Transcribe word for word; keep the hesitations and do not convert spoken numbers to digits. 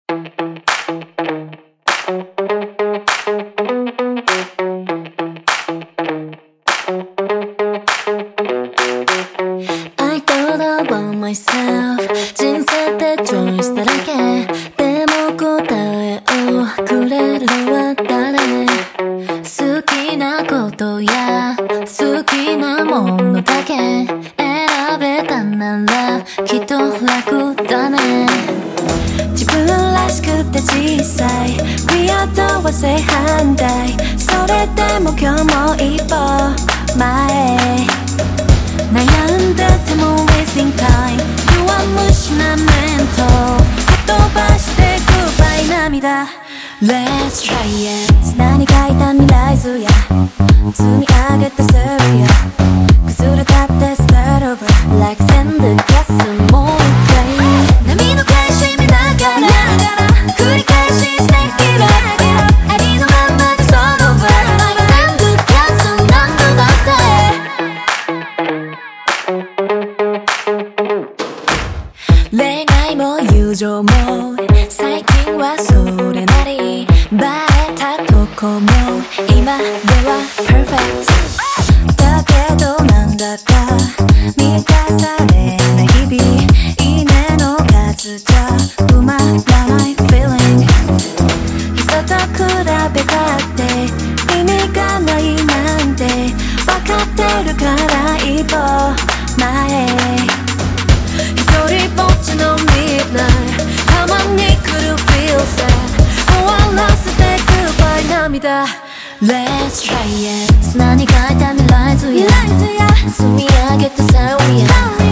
I thought about myself 人生ってチョイスだらけでも答えをくれるのは誰好きなことや好きなものだけ選べたならきっと楽だね自分らしくて小さい Weird は正反対それでも今日も一歩前悩んでても wasting time 弱虫な面と言葉して goodbye 涙 Let's try it 砂に書いた未来図や積み上げたストーリーや崩れたって start over Like send the gas もう一回波の返し見ながら繰り返ししてきるありのままでその場 Like send the gas 何度だって恋愛も友情も最近はそれなり映えたとこも今では perfect だけどなんだか満たされない日々いいねの数じゃ埋まらない feeling 人と比べたって意味がないなんて分かってるから一歩前一人ぼっちの midnight たまに来る feel sad 終わらせて goodbye 涙 Let's try it 砂に書いた未来図や積み上げたサウリや